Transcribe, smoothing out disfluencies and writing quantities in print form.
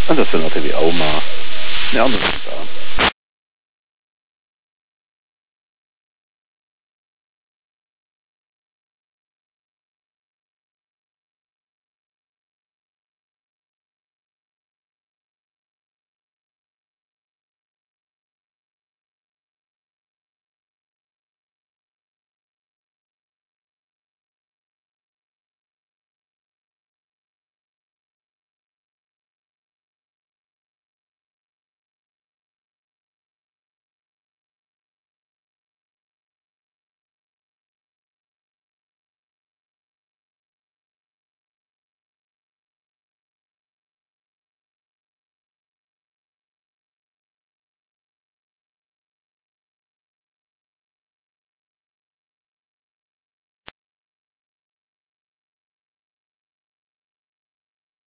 En dat zijn altijd die oma. Ja, anders is dat.